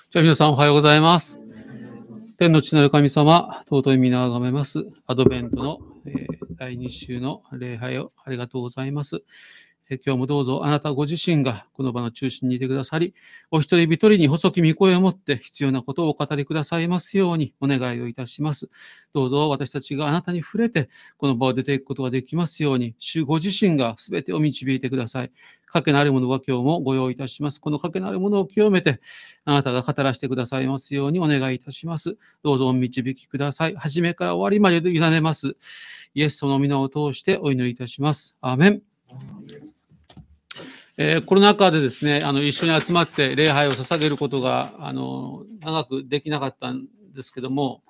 じゃあ皆さんおはようございます。天の父なる神様、尊い皆をあがめます。アドベントの、第2週の礼拝をありがとうございます。今日もどうぞあなたご自身がこの場の中心にいてくださり、お一人一人に細き御声を持って必要なことをお語りくださいますようにお願いをいたします。どうぞ私たちがあなたに触れてこの場を出ていくことができますように、主ご自身が全てを導いてください。かけのあるものが今日もご用意いたします。このかけのあるものを清めて、あなたが語らせてくださいますようにお願いいたします。どうぞお導きください。初めから終わりまで委ねます。イエス様の皆を通してお祈りいたします。アーメン。コロナ禍でですね、一緒に集まって礼拝を捧げることが、長くできなかったんですけども、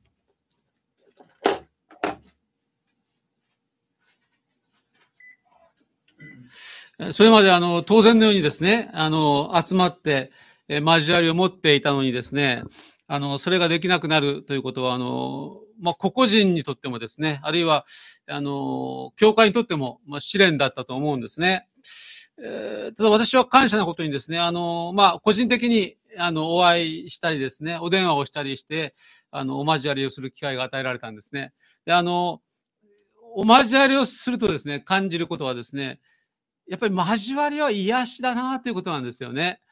それまで当然のようにですね、集まって、交わりを持っていたのにですね、それができなくなるということは、個々人にとってもですね、あるいは、教会にとっても、試練だったと思うんですね。ただ私は感謝なことにですね、個人的に、お会いしたりですね、お電話をしたりして、お交わりをする機会が与えられたんですね。で、お交わりをするとですね、感じることはですね、やっぱり交わりは癒しだなということなんですよね。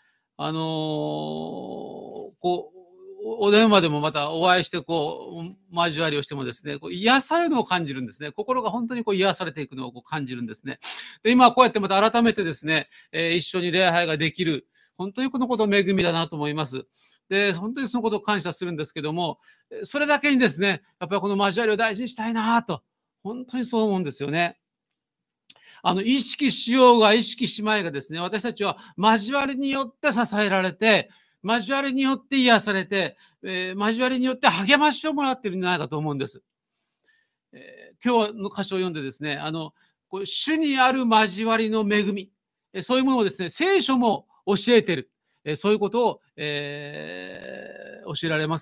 お電話でもまたお会いして交わりをしてもですね、癒されるのを感じるんですね。心が本当に癒されていくのを感じるんですね。で、今こうやってまた改めてですね、一緒に礼拝ができる、本当にこのこと恵みだなと思います。で、本当にそのことを感謝するんですけども、それだけにですね、やっぱりこの交わりを大事にしたいなと、本当にそう思うんですよね。意識しようが意識しまいがですね、私たちは交わりによって支えられて、交わりによって癒されて、交わりによって励ましをもらっているんじゃないかと思うんです。今日の箇所を読んでですね、主にある交わりの恵み、そういうものをですね、聖書も教えている。そういうことを、教えられます。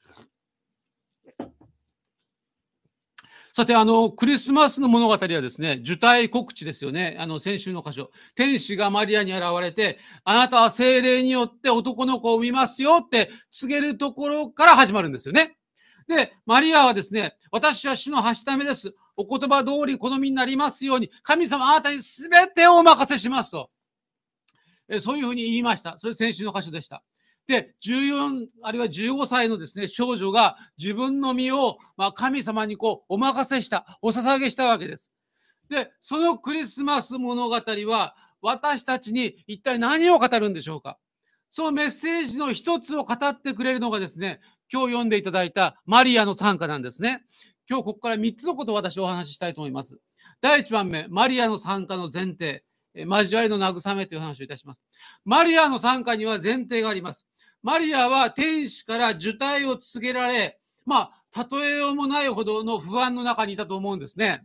さて、クリスマスの物語はですね、受胎告知ですよね。先週の箇所。天使がマリアに現れて、あなたは聖霊によって男の子を産みますよって告げるところから始まるんですよね。で、マリアはですね、私は主のはしためです。お言葉通り好みになりますように、神様あなたに全てをお任せしますと。そういうふうに言いました。それ先週の箇所でした。で、14あるいは15歳のですね、少女が自分の身を、神様にお任せした、お捧げしたわけです。で、そのクリスマス物語は、私たちに一体何を語るんでしょうか。そのメッセージの一つを語ってくれるのがですね、今日読んでいただいたマリアの賛歌なんですね。今日ここから3つのことを私お話ししたいと思います。第1番目、マリアの賛歌の前提。交わりの慰めという話をいたします。マリアの賛歌には前提があります。マリアは天使から受胎を告げられ、例えようもないほどの不安の中にいたと思うんですね。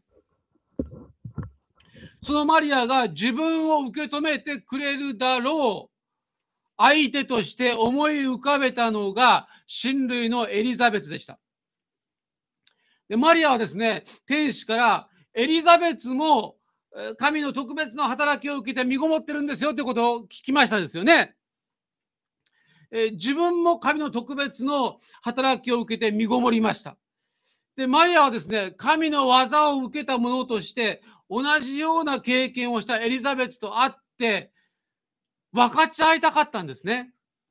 そのマリアが自分を受け止めてくれるだろう相手として思い浮かべたのが親類のエリザベツでした。で、マリアはですね、天使からエリザベツも神の特別な働きを受けて身ごもってるんですよということを聞きましたですよね。自分も神の特別の働きを受けて身ごもりました。で、マリアはですね、神の技を受けた者として同じような経験をしたエリザベツと会って分かち合いたかったんですね。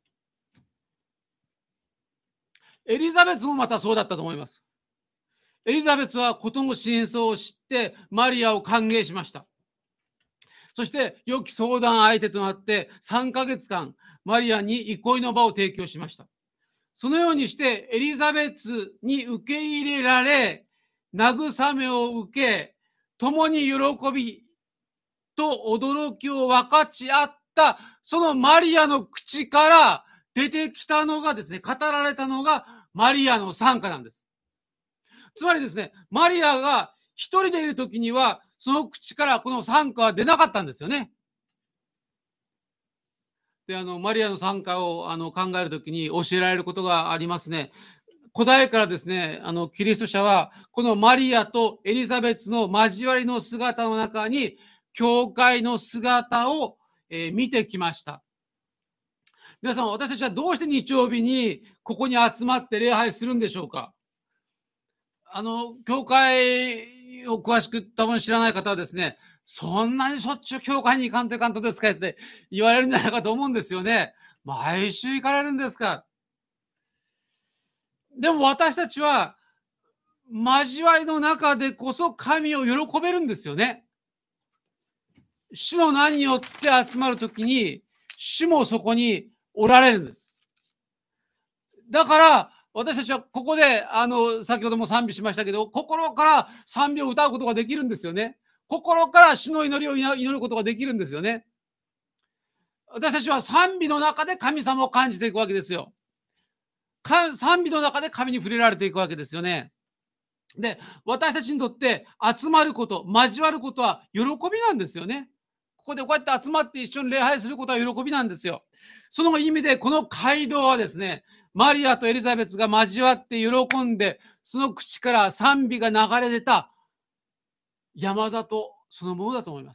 エリザベツもまたそうだったと思います。エリザベツは事の真相を知ってマリアを歓迎しました。そして良き相談相手となって3ヶ月間マリアに憩いの場を提供しました。そのようにしてエリザベツに受け入れられ、慰めを受け、共に喜びと驚きを分かち合った、そのマリアの口から出てきたのがですね、語られたのがマリアの賛歌なんです。つまりですね、マリアが一人でいるときには、その口からこの賛歌は出なかったんですよね。で、マリアの賛歌を考えるときに教えられることがありますね。古代からですね、キリスト者は、このマリアとエリザベツの交わりの姿の中に、教会の姿を、見てきました。 皆さん、私たちはどうして日曜日にここに集まって礼拝するんでしょうか。教会を詳しく多分知らない方はですね、そんなにしょっちゅう教会に行かんといかんとですかって言われるんじゃないかと思うんですよね。毎週行かれるんですか。でも私たちは交わりの中でこそ神を喜べるんですよね。主の名によって集まるときに、主もそこにおられるんです。だから、私たちはここで、先ほども賛美しましたけど、心から賛美を歌うことができるんですよね。心から主の祈りを祈ることができるんですよね。私たちは賛美の中で神様を感じていくわけですよ。賛美の中で神に触れられていくわけですよね。で、私たちにとって集まること、交わることは喜びなんですよね。ここでこうやって集まって一緒に礼拝することは喜びなんですよ。その意味でこの街道はですね、マリアとエリザベスが交わって喜んで、その口から賛美が流れ出た山里そのものだと思います。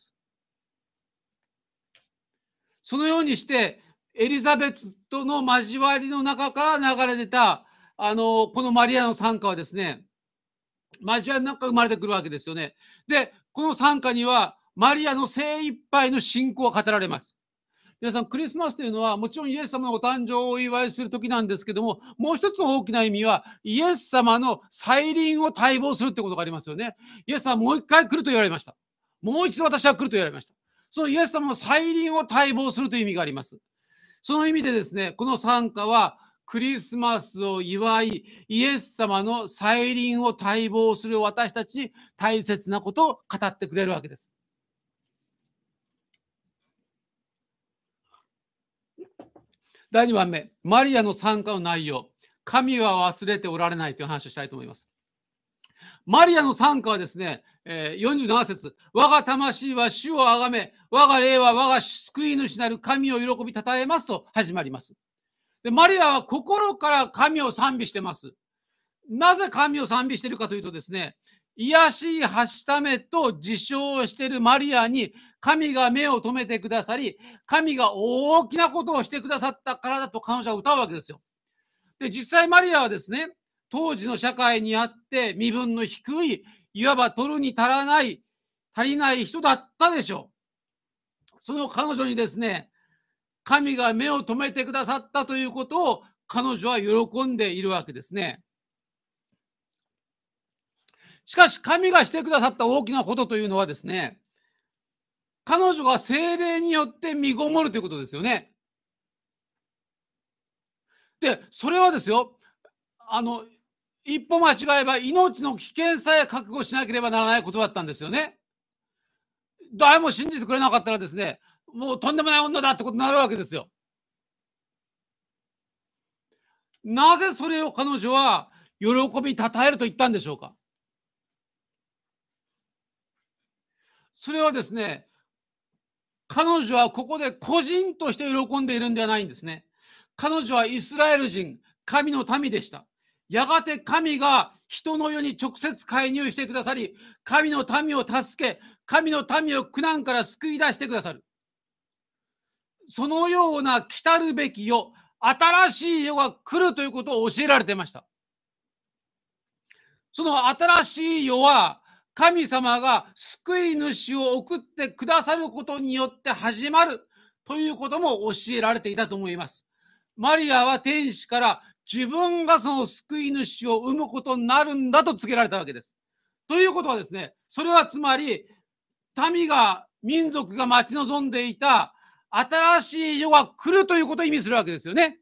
そのようにして、エリザベスとの交わりの中から流れ出た、このマリアの賛歌はですね、交わりの中から生まれてくるわけですよね。で、この賛歌には、マリアの精一杯の信仰が語られます。皆さん、クリスマスというのは、もちろんイエス様のお誕生をお祝いする時なんですけども、もう一つの大きな意味は、イエス様の再臨を待望するってことがありますよね。イエス様はもう一回来ると言われました。もう一度私は来ると言われました。そのイエス様の再臨を待望するという意味があります。その意味でですね、この賛歌は、クリスマスを祝い、イエス様の再臨を待望する私たちに大切なことを語ってくれるわけです。第2番目、マリアの賛歌の内容。神は忘れておられないという話をしたいと思います。マリアの賛歌はですね、47節。我が魂は主をあがめ、我が霊は我が救い主なる神を喜びたたえますと始まります。で、マリアは心から神を賛美してます。なぜ神を賛美しているかというとですね、癒しいはしためと自称しているマリアに神が目を留めてくださり、神が大きなことをしてくださったからだと彼女は歌うわけですよ。で、実際マリアはですね、当時の社会にあって身分の低い、いわば取るに足りない人だったでしょう。その彼女にですね、神が目を留めてくださったということを彼女は喜んでいるわけですね。しかし神がしてくださった大きなことというのはですね、彼女が聖霊によって身ごもるということですよね。で、それはですよ、一歩間違えば命の危険さえ覚悟しなければならないことだったんですよね。誰も信じてくれなかったらですね、もうとんでもない女だってことになるわけですよ。なぜそれを彼女は喜びたたえると言ったんでしょうか。それはですね、彼女はここで個人として喜んでいるんではないんですね。彼女はイスラエル人、神の民でした。やがて神が人の世に直接介入してくださり、神の民を助け、神の民を苦難から救い出してくださる。そのような来たるべき世、新しい世が来るということを教えられていました。その新しい世は、神様が救い主を送ってくださることによって始まるということも教えられていたと思います。マリアは天使から自分がその救い主を生むことになるんだと告げられたわけです。ということはですね、それはつまり民族が待ち望んでいた新しい世が来るということを意味するわけですよね。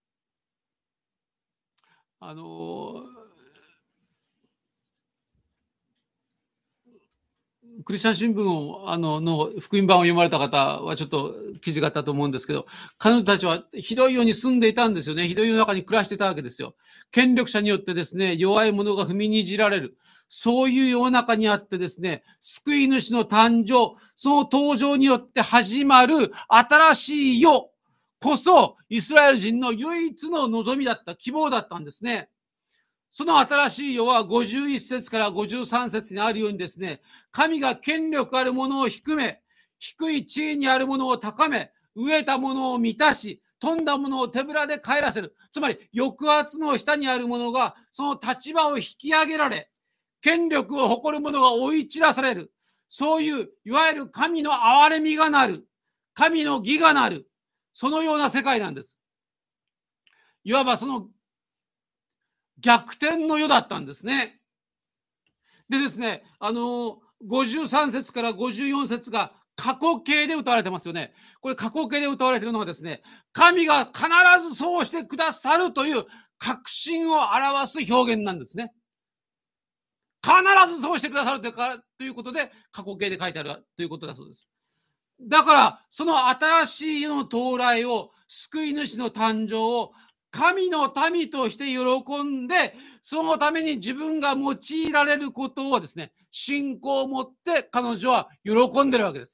クリスチャン新聞をの福音版を読まれた方はちょっと記事があったと思うんですけど、彼女たちはひどい世に住んでいたんですよね。ひどい世の中に暮らしていたわけですよ。権力者によってですね、弱い者が踏みにじられる。そういう世の中にあってですね、救い主の誕生、その登場によって始まる新しい世こそ、イスラエル人の唯一の望みだった、希望だったんですね。その新しい世は51節から53節にあるようにですね、神が権力ある者を低め、低い地位にある者を高め、飢えた者を満たし、 富んだものを手ぶらで帰らせる。つまり、抑圧の下にある者が、その立場を引き上げられ、権力を誇る者が追い散らされる。そういう、いわゆる神の憐れみがなる。神の義がなる。そのような世界なんです。いわばその逆転の世だったんですね。でですね、53節から54節が過去形で歌われてますよね。これ過去形で歌われているのはですね、神が必ずそうしてくださるという確信を表す表現なんですね。必ずそうしてくださるということで過去形で書いてあるということだそうです。だから、その新しい世の到来を、救い主の誕生を、神の民として喜んで、そのために自分が用いられることをですね、信仰を持って彼女は喜んでるわけです。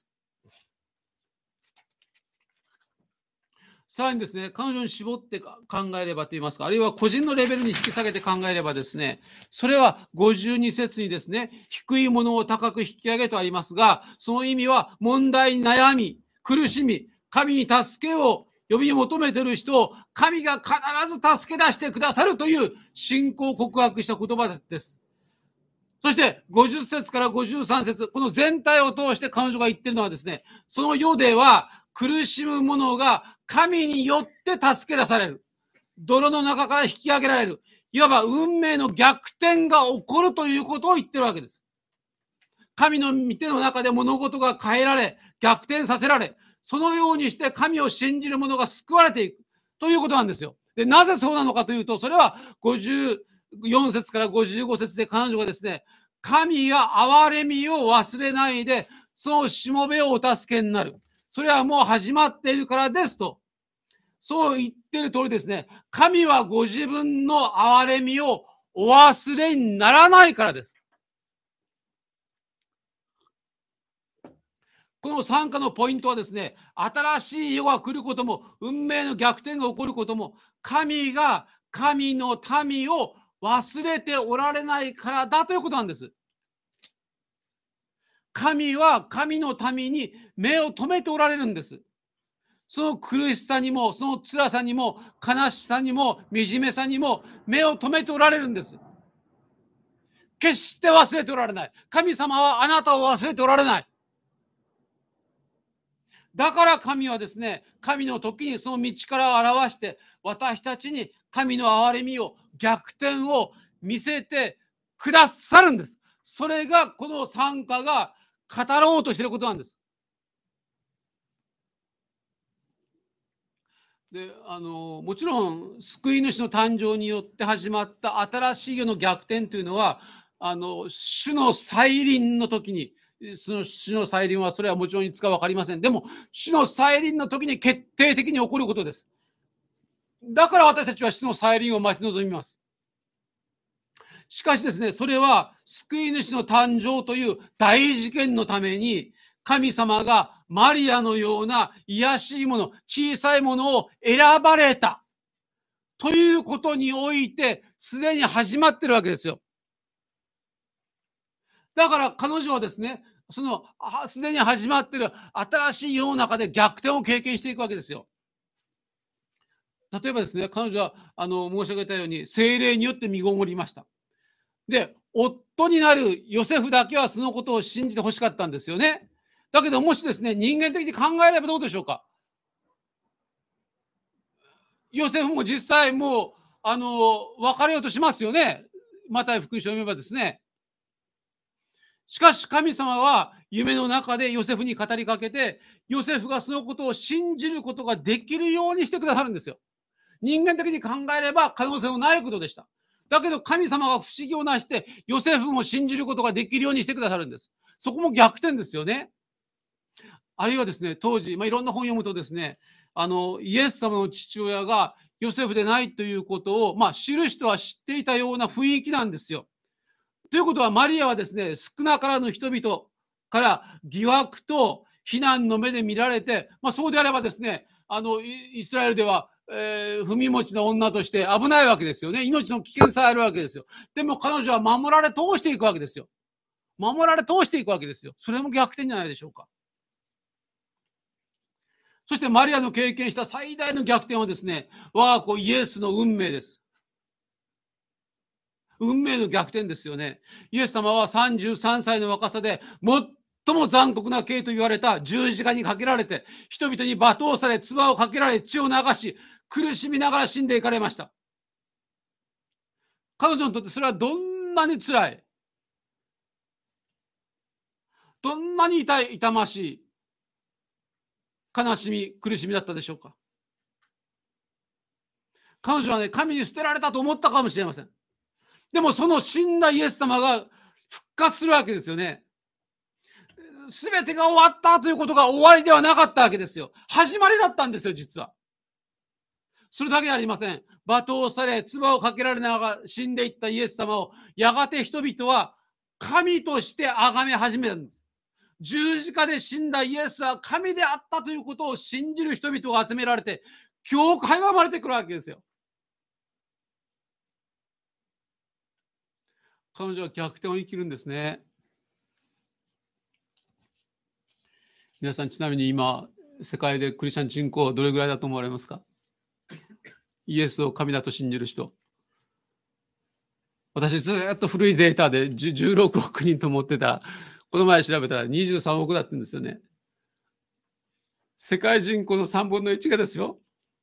さらにですね、彼女に絞って考えればといいますか、あるいは個人のレベルに引き下げて考えればですね、それは52節にですね、低いものを高く引き上げとありますが、その意味は問題に悩み、苦しみ、神に助けを呼び求めている人を神が必ず助け出してくださるという信仰を告白した言葉です。そして50節から53節、この全体を通して彼女が言っているのはですね、その世では苦しむ者が神によって助け出される。泥の中から引き上げられる。いわば運命の逆転が起こるということを言ってるわけです。神の御手の中で物事が変えられ、逆転させられ、そのようにして神を信じる者が救われていくということなんですよ。で、なぜそうなのかというと、それは54節から55節で彼女がですね、神が憐れみを忘れないで、そのしもべをお助けになる。それはもう始まっているからですと。そう言ってる通りですね、神はご自分の憐れみをお忘れにならないからです。この参加のポイントはですね、新しい世が来ることも、運命の逆転が起こることも、神が神の民を忘れておられないからだということなんです。神は神の民に目を留めておられるんです。その苦しさにも、その辛さにも、悲しさにも、惨めさにも目を留めておられるんです。決して忘れておられない。神様はあなたを忘れておられない。だから神はですね、神の時にその道から表して、私たちに神の憐れみを、逆転を見せてくださるんです。それがこの賛歌が語ろうとしていることなんです。で、もちろん救い主の誕生によって始まった新しい世の逆転というのは、主の再臨の時に、その主の再臨はそれはもちろんいつか分かりません。でも主の再臨の時に決定的に起こることです。だから私たちは主の再臨を待ち望みます。しかしですね、それは救い主の誕生という大事件のために、神様がマリアのような卑しいもの、小さいものを選ばれたということにおいて、すでに始まってるわけですよ。だから彼女はですね、そのすでに始まってる新しい世の中で逆転を経験していくわけですよ。例えばですね、彼女は申し上げたように聖霊によって身ごもりました。で、夫になるヨセフだけはそのことを信じてほしかったんですよね。だけどもしですね、人間的に考えればどうでしょうか。ヨセフも実際もう別れようとしますよね。マタイ福音書を読めばですね。しかし神様は夢の中でヨセフに語りかけて、ヨセフがそのことを信じることができるようにしてくださるんですよ。人間的に考えれば可能性のないことでした。だけど神様が不思議をなして、ヨセフも信じることができるようにしてくださるんです。そこも逆転ですよね。あるいはですね、当時、いろんな本を読むとですね、イエス様の父親がヨセフでないということを、知る人は知っていたような雰囲気なんですよ。ということは、マリアはですね、少なからぬ人々から疑惑と非難の目で見られて、そうであればですね、イスラエルでは、踏み持ちの女として危ないわけですよね。命の危険さえあるわけですよ。でも彼女は守られ通していくわけですよ。守られ通していくわけですよ。それも逆転じゃないでしょうか。 そしてマリアの経験した最大の逆転はですね、我が子イエスの運命です。運命の逆転ですよね。イエス様は33歳の若さで最も残酷な刑と言われた十字架にかけられて、人々に罵倒され、唾をかけられ、血を流し、苦しみながら死んでいかれました。彼女にとってそれはどんなに辛い、どんなに痛ましい悲しみ、苦しみだったでしょうか。彼女はね、神に捨てられたと思ったかもしれません。でもその死んだイエス様が復活するわけですよね。すべてが終わったということが終わりではなかったわけですよ。始まりだったんですよ、実は。それだけじゃありません。罵倒され、唾をかけられながら死んでいったイエス様を、やがて人々は神として崇め始めたんです。十字架で死んだイエスは神であったということを信じる人々が集められて、教会が生まれてくるわけですよ。彼女は逆転を生きるんですね。皆さん、ちなみに今、世界でクリスチャン人口どれぐらいだと思われますか？イエスを神だと信じる人。私、ずっと古いデータで16億人と思ってたら、この前調べたら23億だったんですよね。世界人口の3分の1がですよ。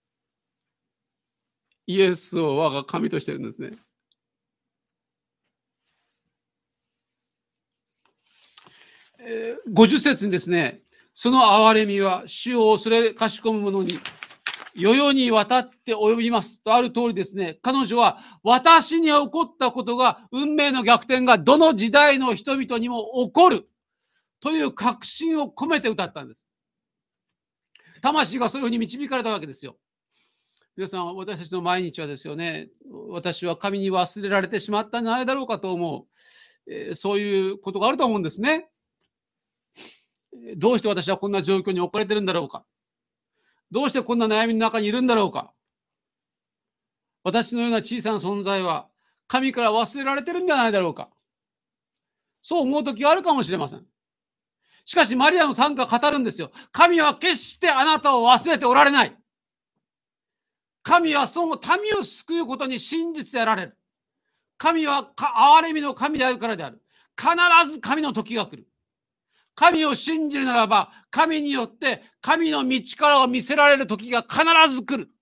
イエスを我が神としてるんですね。50節にですね、その憐れみは死を恐れかしこむ者に世々にわたって及びますとある通りですね、彼女は私に起こったことが、運命の逆転がどの時代の人々にも起こるという確信を込めて歌ったんです。魂がそういうふうに導かれたわけですよ。皆さん、私たちの毎日はですよね、私は神に忘れられてしまったんじゃないだろうかと思う、そういうことがあると思うんですね。どうして私はこんな状況に置かれてるんだろうか。どうしてこんな悩みの中にいるんだろうか。私のような小さな存在は神から忘れられてるんじゃないだろうか。そう思う時があるかもしれません。しかしマリアの賛歌は語るんですよ。神は決してあなたを忘れておられない。神はその民を救うことに真実であられる。神は憐れみの神であるからである。必ず神の時が来る。神を信じるならば、神によって神の道からを見せられる時が必ず来る。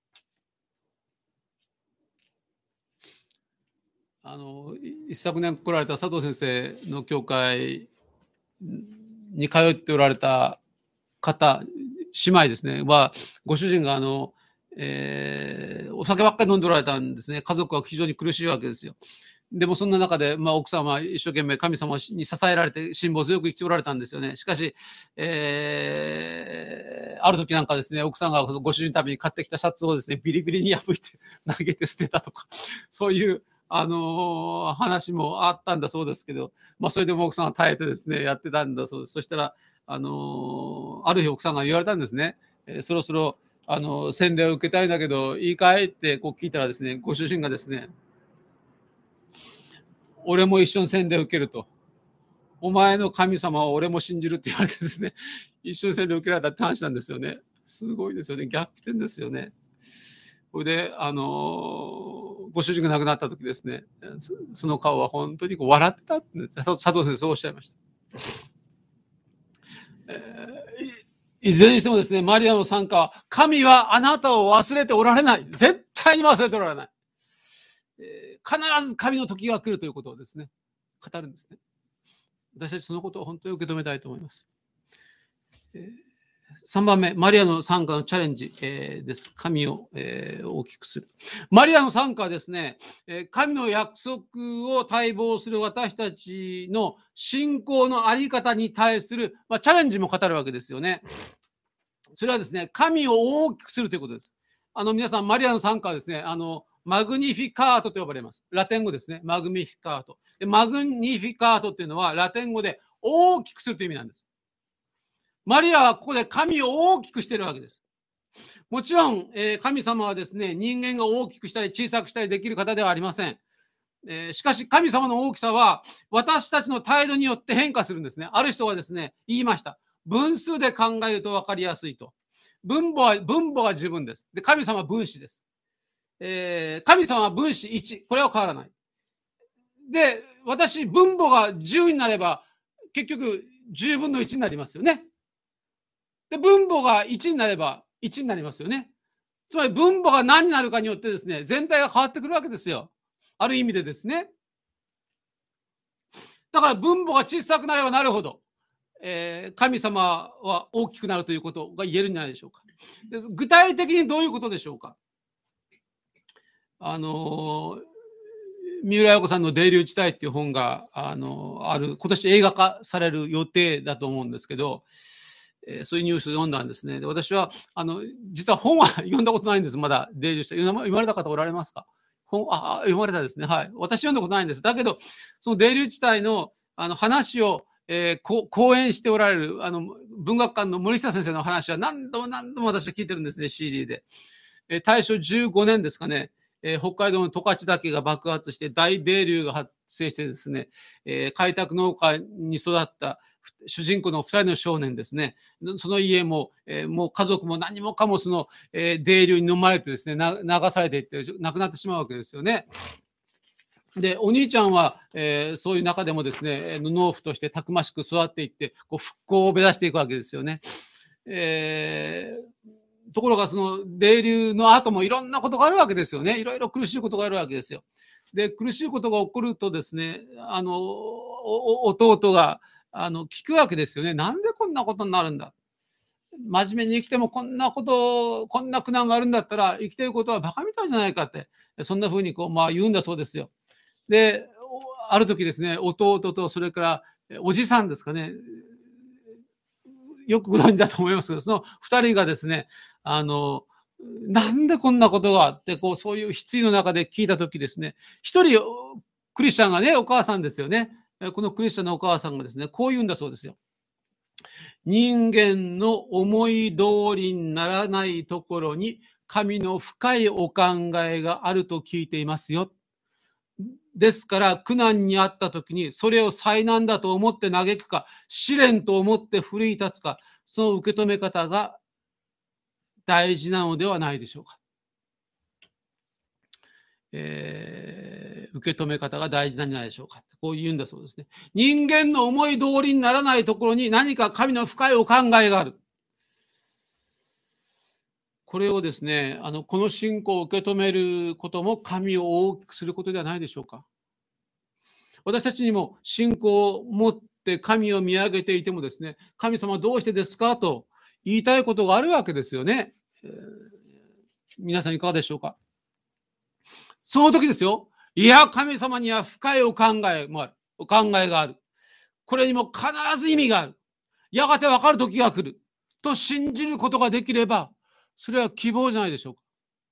一昨年来られた佐藤先生の教会に通っておられた方、姉妹ですね、は、ご主人がお酒ばっかり飲んでおられたんですね。家族は非常に苦しいわけですよ。でもそんな中で、奥様は一生懸命神様に支えられて辛抱強く生きておられたんですよね。しかし、ある時なんかですね、奥さんがご主人のために買ってきたシャツをですね、ビリビリに破いて投げて捨てたとか、そういう話もあったんだそうですけど、それでも奥さんは耐えてですね、やってたんだそうです。そしたら、ある日奥さんが言われたんですね。そろそろ洗礼を受けたいんだけどいいかいってこう聞いたらですね、ご主人がですね、俺も一緒に洗礼を受けると。お前の神様を俺も信じるって言われてですね、一緒に洗礼を受けられたって話なんですよね。すごいですよね。逆転ですよね。それで、ご主人が亡くなった時ですね、その顔は本当にこう笑ってたって佐藤先生そうおっしゃいました。いずれにしてもですね、マリアの賛歌は、神はあなたを忘れておられない。絶対に忘れておられない。必ず神の時が来るということをですね、語るんですね。私たちそのことを本当に受け止めたいと思います。3番目、マリアの賛歌のチャレンジ、です。神を、大きくする。マリアの賛歌はですね、神の約束を待望する私たちの信仰のあり方に対する、チャレンジも語るわけですよね。それはですね、神を大きくするということです。皆さん、マリアの賛歌はですね、マグニフィカートと呼ばれます。ラテン語ですね。マグニフィカート。マグニフィカートっていうのはラテン語で大きくするという意味なんです。マリアはここで神を大きくしているわけです。もちろん、神様はですね、人間が大きくしたり小さくしたりできる方ではありません。しかし神様の大きさは私たちの態度によって変化するんですね。ある人はですね、言いました。分数で考えると分かりやすいと。 分母が自分です。で、神様は分子です。神様は分子1。これは変わらない。で、私、分母が10になれば、結局10分の1になりますよね。で、分母が1になれば1になりますよね。つまり分母が何になるかによってですね、全体が変わってくるわけですよ。ある意味でですね。だから分母が小さくなればなるほど、神様は大きくなるということが言えるんじゃないでしょうか。で、具体的にどういうことでしょうか。三浦綾子さんの泥流地帯っていう本がある、今年映画化される予定だと思うんですけど、そういうニュースを読んだんですね。で、私は実は本は読んだことないんです。まだ泥流地帯読まれた方おられますか。読まれたですね。はい。私読んだことないんです。だけどその泥流地帯の話を、講演しておられる文学館の森下先生の話は何度も何度も私は聞いてるんですね、 CD で。大正15年ですかね、北海道の十勝岳が爆発して大泥流が発生してですね、開拓農家に育った主人公の2人の少年ですね、その家も、もう家族も何もかもその、泥流に飲まれてですね、流されていって亡くなってしまうわけですよね。で、お兄ちゃんは、そういう中でもですね、農夫としてたくましく育っていって、こう復興を目指していくわけですよね。ところがその泥流の後もいろんなことがあるわけですよね。いろいろ苦しいことがあるわけですよ。で、苦しいことが起こるとですね、弟が聞くわけですよね。なんでこんなことになるんだ。真面目に生きてもこんな苦難があるんだったら生きてることはバカみたいじゃないかって、そんな風に言うんだそうですよ。で、ある時ですね、弟とそれからおじさんですかね、よくご存知だと思いますけど、その2人がですね、なんでこんなことがあって、そういう失意の中で聞いた時ですね、一人クリスチャンがね、お母さんですよね。このクリスチャンのお母さんがですね、こう言うんだそうですよ。人間の思い通りにならないところに神の深いお考えがあると聞いていますよ。ですから苦難にあった時にそれを災難だと思って嘆くか、試練と思って奮い立つか、その受け止め方が大事なのではないでしょうか。受け止め方が大事なんじゃないでしょうか。こう言うんだそうですね。人間の思い通りにならないところに何か神の深いお考えがある。これをですね、この信仰を受け止めることも神を大きくすることではないでしょうか。私たちにも信仰を持って神を見上げていてもですね、神様どうしてですかと言いたいことがあるわけですよね。皆さんいかがでしょうか。その時ですよ。いや、神様には深いお考えもある。お考えがある。これにも必ず意味がある。やがて分かる時が来る。と信じることができれば、それは希望じゃないでしょうか。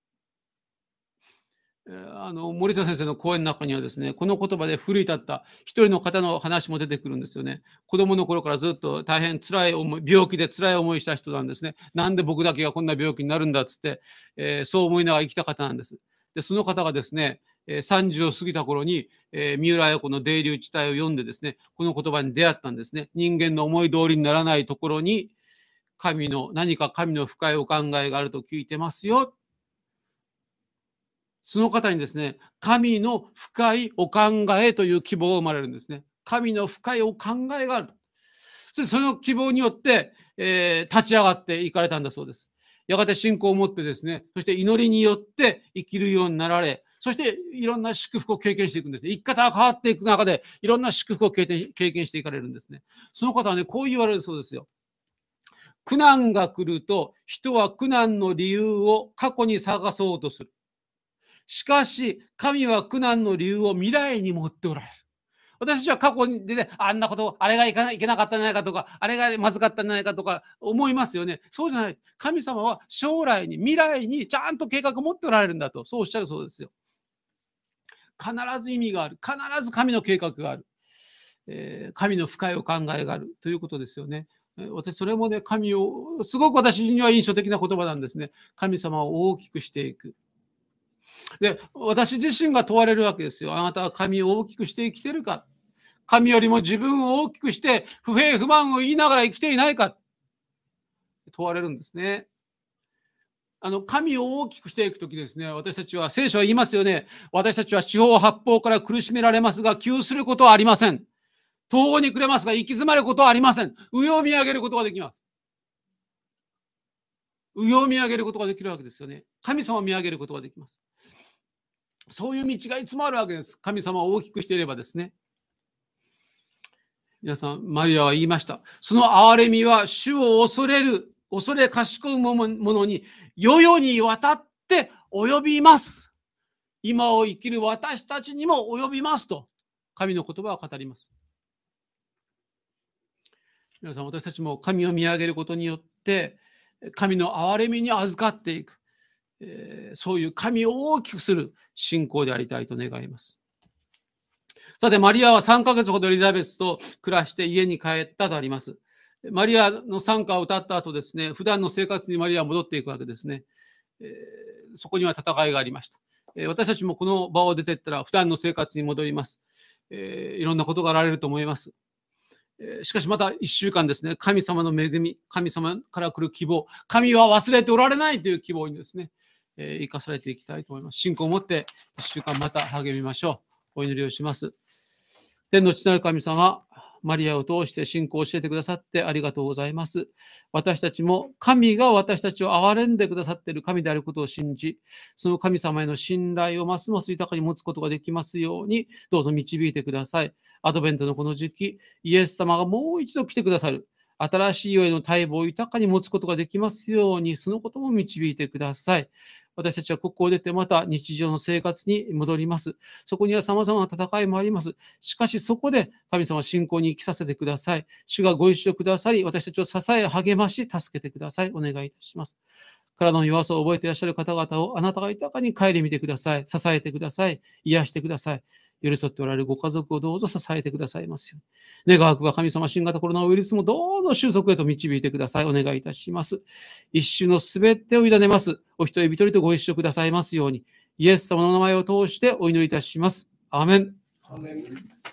森田先生の講演の中にはですね、この言葉で奮い立った一人の方の話も出てくるんですよね。子供の頃からずっと大変辛い思い、病気で辛い思いした人なんですね。なんで僕だけがこんな病気になるんだっつって、そう思いながら生きた方なんです。で、その方がですね、30を過ぎた頃に、三浦綾子の泥流地帯を読んでですね、この言葉に出会ったんですね。人間の思い通りにならないところに何か神の深いお考えがあると聞いてますよ。その方にですね、神の深いお考えという希望が生まれるんですね。神の深いお考えがある。その希望によって、立ち上がっていかれたんだそうです。やがて信仰を持ってですね、そして祈りによって生きるようになられ、そしていろんな祝福を経験していくんですね。生き方が変わっていく中で、いろんな祝福を経験していかれるんですね。その方はね、こう言われるそうですよ。苦難が来ると、人は苦難の理由を過去に探そうとする。しかし、神は苦難の理由を未来に持っておられる。私たちは過去でね、あんなこと、あれがいけなかったんじゃないかとか、あれがまずかったんじゃないかとか思いますよね。そうじゃない。神様は将来に、未来にちゃんと計画を持っておられるんだと、そうおっしゃるそうですよ。必ず意味がある。必ず神の計画がある。神の深いお考えがあるということですよね。私、それもね、すごく私には印象的な言葉なんですね。神様を大きくしていく。で、私自身が問われるわけですよ。あなたは神を大きくして生きているか。神よりも自分を大きくして不平不満を言いながら生きていないか。問われるんですね。 神を大きくしていくときですね、私たちは、聖書は言いますよね。私たちは四方八方から苦しめられますが、窮することはありません。途方に暮れますが、行き詰まることはありません。上を見上げることができます。上を見上げることができるわけですよね。神様を見上げることができます。そういう道がいつもあるわけです。神様を大きくしていればですね。皆さん、マリアは言いました。その憐れみは主を恐れかしこむ者に世々にわたって及びます。今を生きる私たちにも及びますと、神の言葉を語ります。皆さん、私たちも神を見上げることによって、神の憐れみに預かっていく、そういう神を大きくする信仰でありたいと願います。さて、マリアは3ヶ月ほどエリザベスと暮らして家に帰ったとあります。マリアの賛歌を歌った後ですね、普段の生活にマリアは戻っていくわけですね。そこには戦いがありました。私たちもこの場を出ていったら普段の生活に戻ります。いろんなことがあられると思います。しかしまた1週間ですね、神様の恵み、神様から来る希望、神は忘れておられないという希望にですね、生かされていきたいと思います。信仰を持って1週間また励みましょう。お祈りをします。天の父なる神様、マリアを通して信仰を教えてくださってありがとうございます。私たちも神が私たちを憐れんでくださっている神であることを信じ、その神様への信頼をますます豊かに持つことができますように、どうぞ導いてください。アドベントのこの時期、イエス様がもう一度来てくださる。新しい世への待望を豊かに持つことができますように、そのことも導いてください。私たちはここを出てまた日常の生活に戻ります。そこには様々な戦いもあります。しかしそこで神様信仰に生きさせてください。主がご一緒くださり、私たちを支え、励まし、助けてください。お願いいたします。体の弱さを覚えていらっしゃる方々をあなたが豊かに顧みてください。支えてください。癒してください。寄り添っておられるご家族をどうぞ支えてくださいますように。願わくは神様、新型コロナウイルスもどうぞ収束へと導いてください。お願いいたします。一種のすべてを委ねます。お一人一人とご一緒くださいますように。イエス様の名前を通してお祈りいたします。アーメン。